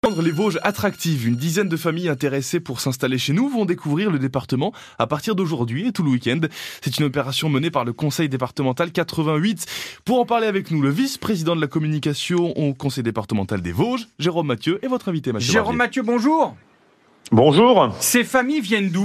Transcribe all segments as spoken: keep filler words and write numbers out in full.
Rendre les Vosges attractives, une dizaine de familles intéressées pour s'installer chez nous vont découvrir le département à partir d'aujourd'hui et tout le week-end. C'est une opération menée par le conseil départemental quatre-vingt-huit. Pour en parler avec nous, le vice-président de la communication au conseil départemental des Vosges, Jérôme Mathieu, et votre invité Mathieu Jérôme Barbier. Mathieu, bonjour. Bonjour. Ces familles viennent d'où ?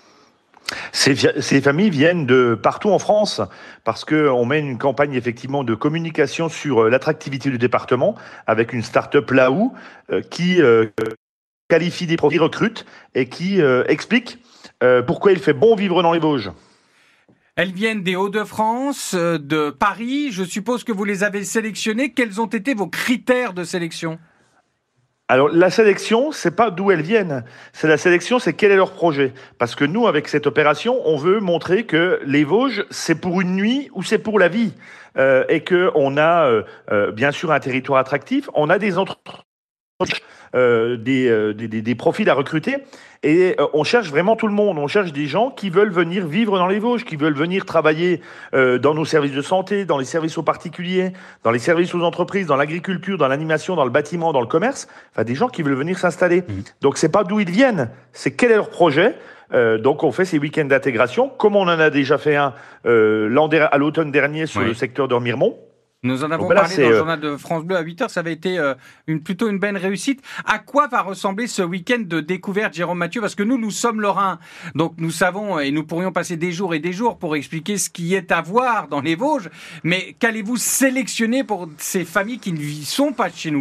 Ces, ces familles viennent de partout en France parce qu'on mène une campagne effectivement de communication sur l'attractivité du département avec une start-up Laou euh, qui euh, qualifie des produits, recrute et qui euh, explique euh, pourquoi il fait bon vivre dans les Vosges. Elles viennent des Hauts-de-France, de Paris. Je suppose que vous les avez sélectionnées. Quels ont été vos critères de sélection ? Alors, la sélection, c'est pas d'où elles viennent. C'est la sélection, c'est quel est leur projet. Parce que nous, avec cette opération, on veut montrer que les Vosges, c'est pour une nuit ou c'est pour la vie. Euh, et que on a, euh, euh, bien sûr, un territoire attractif. On a des entreprises, euh, des, euh, des, des, des profils à recruter. Et euh, on cherche vraiment tout le monde. On cherche des gens qui veulent venir vivre dans les Vosges, qui veulent venir travailler euh, dans nos services de santé, dans les services aux particuliers, dans les services aux entreprises, dans l'agriculture, dans l'animation, dans le bâtiment, dans le commerce. Enfin, des gens qui veulent venir s'installer. Mmh. Donc, c'est pas d'où ils viennent, c'est quel est leur projet. Euh, donc, on fait ces week-ends d'intégration, comme on en a déjà fait un euh, l'an der- à l'automne dernier sur oui. le secteur de Remiremont. Nous en avons donc, parlé là, dans le euh... journal de France Bleu à huit heures, ça avait été euh, une, plutôt une belle réussite. À quoi va ressembler ce week-end de découverte, Jérôme Mathieu ? Parce que nous, nous sommes lorrains, donc nous savons et nous pourrions passer des jours et des jours pour expliquer ce qui est à voir dans les Vosges. Mais qu'allez-vous sélectionner pour ces familles qui ne sont pas chez nous ?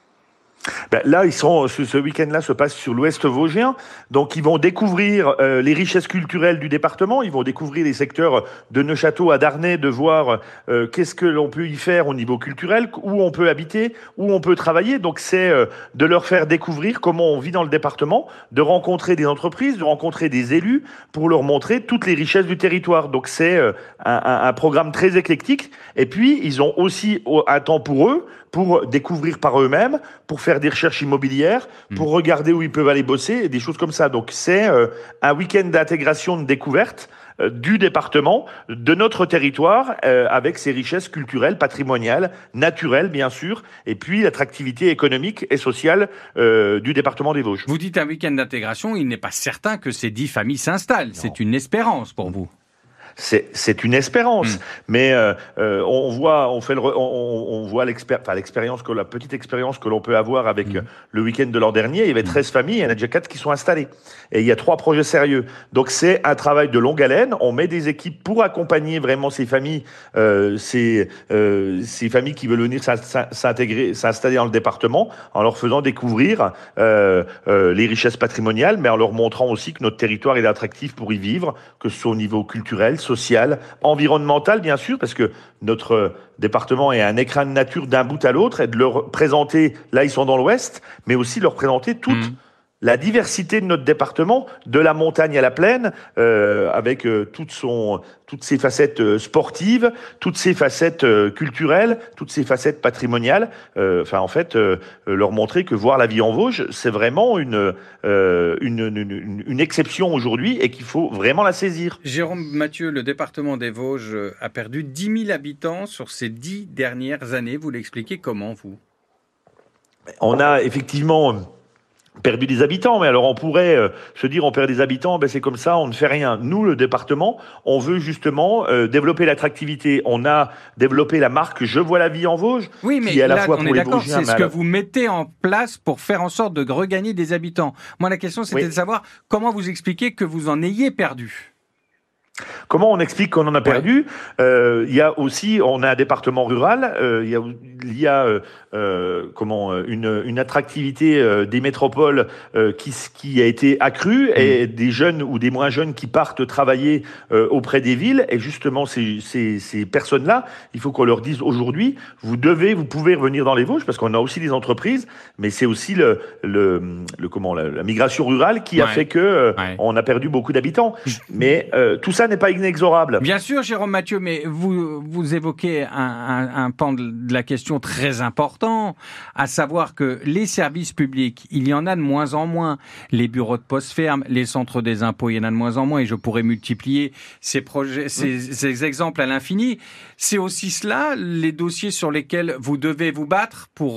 Ben là, ils sont, ce, ce week-end-là se passe sur l'Ouest vosgien, donc ils vont découvrir euh, les richesses culturelles du département, ils vont découvrir les secteurs de Neufchâteau à Darney, de voir euh, qu'est-ce que l'on peut y faire au niveau culturel, où on peut habiter, où on peut travailler. Donc c'est euh, de leur faire découvrir comment on vit dans le département, de rencontrer des entreprises, de rencontrer des élus, pour leur montrer toutes les richesses du territoire. Donc c'est euh, un, un, un programme très éclectique. Et puis ils ont aussi un temps pour eux, pour découvrir par eux-mêmes, pour faire des recherches immobilières, pour mmh. regarder où ils peuvent aller bosser, et des choses comme ça. Donc c'est euh, un week-end d'intégration, de découverte euh, du département, de notre territoire, euh, avec ses richesses culturelles, patrimoniales, naturelles bien sûr, et puis l'attractivité économique et sociale euh, du département des Vosges. Vous dites un week-end d'intégration, il n'est pas certain que ces dix familles s'installent. Non. C'est une espérance pour vous. C'est, c'est une espérance, mmh. mais euh, euh, on voit, on fait le, on, on voit l'expér- enfin, l'expérience que la petite expérience que l'on peut avoir avec mmh. le week-end de l'an dernier. Il y avait treize mmh. familles, il y en a déjà quatre qui sont installées, et il y a trois projets sérieux. Donc c'est un travail de longue haleine. On met des équipes pour accompagner vraiment ces familles, euh, ces, euh, ces familles qui veulent venir s'intégrer, s'installer dans le département, en leur faisant découvrir euh, euh, les richesses patrimoniales, mais en leur montrant aussi que notre territoire est attractif pour y vivre, que ce soit au niveau culturel, social, environnemental bien sûr, parce que notre département est un écrin de nature d'un bout à l'autre, et de leur présenter, là ils sont dans l'ouest, mais aussi leur présenter toute mmh. la diversité de notre département, de la montagne à la plaine, euh, avec euh, toute son, toutes ses facettes euh, sportives, toutes ses facettes euh, culturelles, toutes ses facettes patrimoniales. Euh, enfin, en fait, euh, leur montrer que voir la vie en Vosges, c'est vraiment une, euh, une, une, une, une exception aujourd'hui et qu'il faut vraiment la saisir. Jérôme Mathieu, le département des Vosges a perdu dix mille habitants sur ces dix dernières années. Vous l'expliquez comment, vous ? On a effectivement perdu des habitants, mais alors on pourrait euh, se dire on perd des habitants, ben c'est comme ça, on ne fait rien. Nous, le département, on veut justement euh, développer l'attractivité. On a développé la marque Je vois la vie en Vosges. Oui, mais qui est à la là, fois on pour est les d'accord, Vosgiens, c'est ce que vous mettez en place pour faire en sorte de regagner des habitants. Moi, la question, c'était oui. de savoir comment vous expliquez que vous en ayez perdu. Comment on explique qu'on en a perdu ? euh, Il y a aussi, on a un département rural. Euh, il y a, il y a euh, euh, comment une, une attractivité euh, des métropoles euh, qui, qui a été accrue, mmh. et des jeunes ou des moins jeunes qui partent travailler euh, auprès des villes. Et justement, ces, ces, ces personnes-là, il faut qu'on leur dise aujourd'hui, vous devez, vous pouvez revenir dans les Vosges, parce qu'on a aussi des entreprises, mais c'est aussi le, le, le comment la, la migration rurale qui ouais. a fait que euh, ouais. on a perdu beaucoup d'habitants. Mais euh, tout ça n'est pas inexorable. Bien sûr, Jérôme Mathieu, mais vous, vous évoquez un, un, un pan de la question très important, à savoir que les services publics, il y en a de moins en moins. Les bureaux de poste ferment, les centres des impôts, il y en a de moins en moins, et je pourrais multiplier ces projets, ces, mmh. ces exemples à l'infini. C'est aussi cela, les dossiers sur lesquels vous devez vous battre pour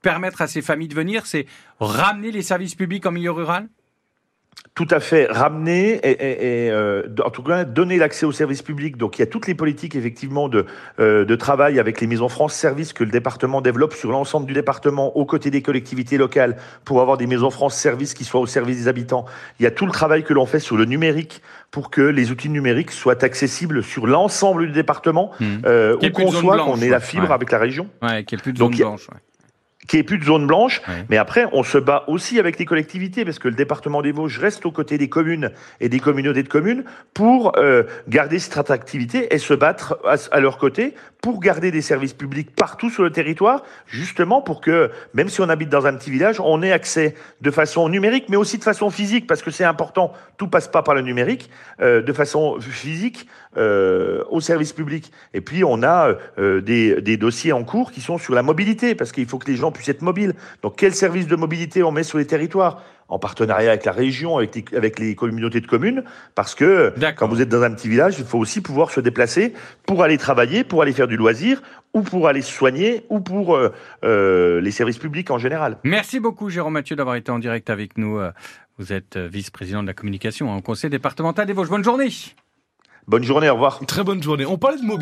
permettre à ces familles de venir, c'est ramener les services publics en milieu rural ? Tout à fait, ramener et, et, et euh, en tout cas donner l'accès aux services publics. Donc il y a toutes les politiques effectivement de, euh, de travail avec les maisons France Service que le département développe sur l'ensemble du département aux côtés des collectivités locales pour avoir des maisons France Service qui soient au service des habitants. Il y a tout le travail que l'on fait sur le numérique pour que les outils numériques soient accessibles sur l'ensemble du département, mmh. euh, où qu'on soit, qu'on ait la fibre ouais. avec la région. Ouais, qu'il n'y ait plus de zone blanche. Ouais. Qu'il n'y ait plus de zone blanche, oui. mais après, on se bat aussi avec les collectivités, parce que le département des Vosges reste aux côtés des communes et des communautés de communes pour euh, garder cette attractivité et se battre à, à leur côté pour garder des services publics partout sur le territoire, justement pour que, même si on habite dans un petit village, on ait accès de façon numérique, mais aussi de façon physique, parce que c'est important, tout passe pas par le numérique, euh, de façon physique euh, aux services publics. Et puis, on a euh, des, des dossiers en cours qui sont sur la mobilité, parce qu'il faut que les gens puissent être mobiles. Donc, quel service de mobilité on met sur les territoires ? En partenariat avec la région, avec les, avec les communautés de communes, parce que quand vous êtes dans un petit village, il faut aussi pouvoir se déplacer pour aller travailler, pour aller faire du loisir, ou pour aller se soigner, ou pour euh, euh, les services publics en général. Merci beaucoup Jérôme Mathieu d'avoir été en direct avec nous. Vous êtes vice-président de la communication au conseil départemental des Vosges. Bonne journée. Bonne journée, au revoir. Très bonne journée. On parlait de mobilité.